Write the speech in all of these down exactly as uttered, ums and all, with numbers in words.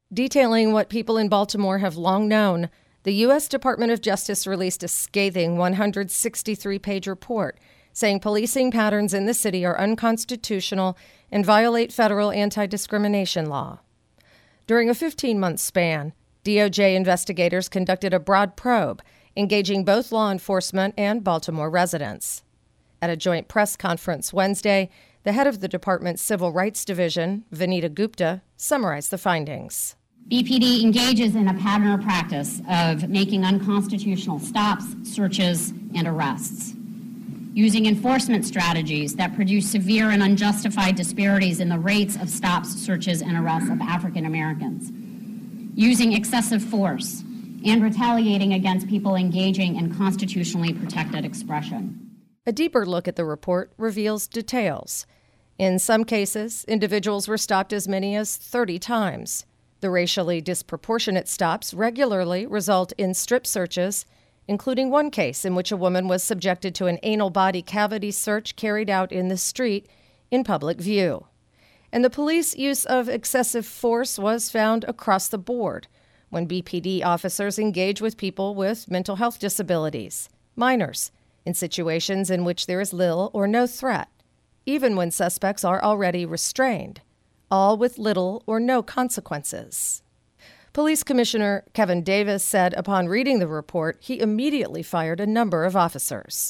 Detailing what people in Baltimore have long known, the U S Department of Justice released a scathing one hundred sixty-three page report saying policing patterns in the city are unconstitutional and violate federal anti-discrimination law. During a fifteen-month span, D O J investigators conducted a broad probe, engaging both law enforcement and Baltimore residents. At a joint press conference Wednesday, the head of the department's Civil Rights Division, Vanita Gupta, summarized the findings. B P D engages in a pattern or practice of making unconstitutional stops, searches, and arrests, using enforcement strategies that produce severe and unjustified disparities in the rates of stops, searches, and arrests of African Americans, using excessive force, and retaliating against people engaging in constitutionally protected expression. A deeper look at the report reveals details. In some cases, individuals were stopped as many as thirty times. The racially disproportionate stops regularly result in strip searches, including one case in which a woman was subjected to an anal body cavity search carried out in the street in public view. And the police use of excessive force was found across the board when B P D officers engage with people with mental health disabilities, minors, in situations in which there is little or no threat, even when suspects are already restrained, all with little or no consequences. Police Commissioner Kevin Davis said upon reading the report, he immediately fired a number of officers.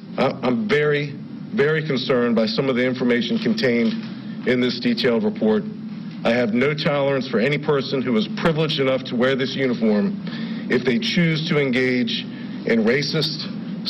I'm very, very concerned by some of the information contained in this detailed report. I have no tolerance for any person who is privileged enough to wear this uniform if they choose to engage in racist,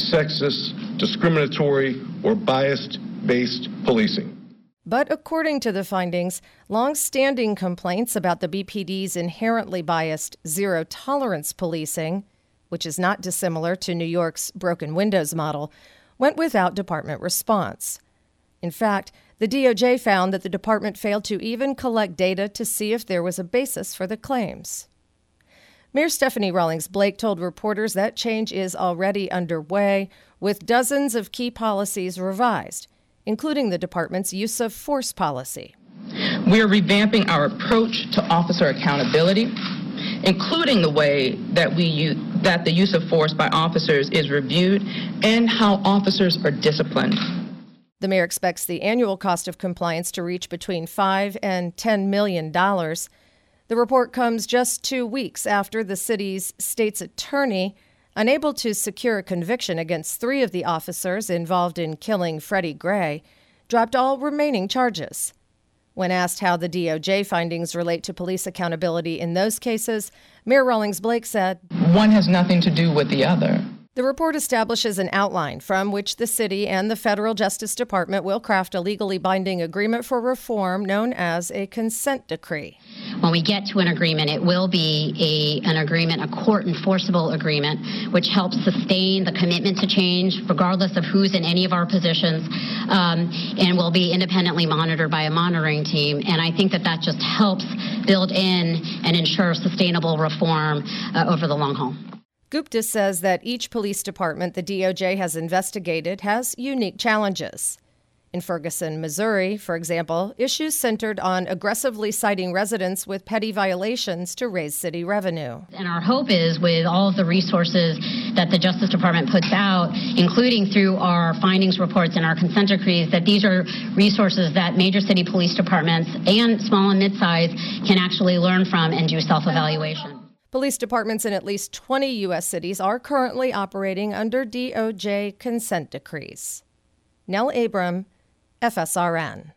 sexist, discriminatory, or bias-based policing. But according to the findings, long-standing complaints about the B P D's inherently biased zero-tolerance policing, which is not dissimilar to New York's broken windows model, went without department response. In fact, the D O J found that the department failed to even collect data to see if there was a basis for the claims. Mayor Stephanie Rawlings Blake told reporters that change is already underway, with dozens of key policies revised, including the department's use of force policy. We're revamping our approach to officer accountability, including the way that we use, that the use of force by officers is reviewed and how officers are disciplined. The mayor expects the annual cost of compliance to reach between five and ten million dollars. The report comes just two weeks after the city's state's attorney, unable to secure a conviction against three of the officers involved in killing Freddie Gray, dropped all remaining charges. When asked how the D O J findings relate to police accountability in those cases, Mayor Rawlings Blake said, "One has nothing to do with the other." The report establishes an outline from which the city and the federal Justice Department will craft a legally binding agreement for reform known as a consent decree. When we get to an agreement, it will be a, an agreement, a court-enforceable agreement, which helps sustain the commitment to change, regardless of who's in any of our positions, um, and will be independently monitored by a monitoring team. And I think that that just helps build in and ensure sustainable reform uh, over the long haul. Gupta says that each police department the D O J has investigated has unique challenges. In Ferguson, Missouri, for example, issues centered on aggressively citing residents with petty violations to raise city revenue. And our hope is, with all of the resources that the Justice Department puts out, including through our findings reports and our consent decrees, that these are resources that major city police departments and small and mid-size can actually learn from and do self-evaluation. Police departments in at least twenty U S cities are currently operating under D O J consent decrees. Nell Abram, F S R N.